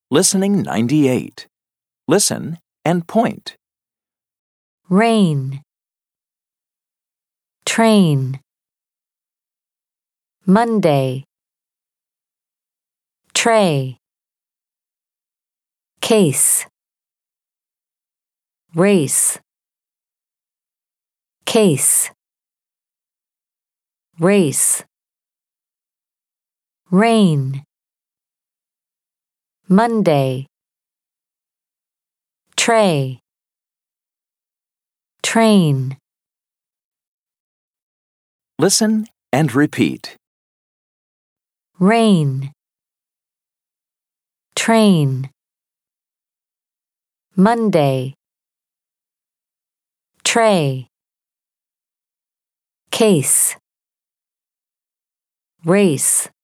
Listening 98. Listen and point. Rain, train. Monday, tray. Case, race. Case, race. Rain, Monday. Tray, train. Listen and repeat. Rain, train. Monday, tray. Case, race.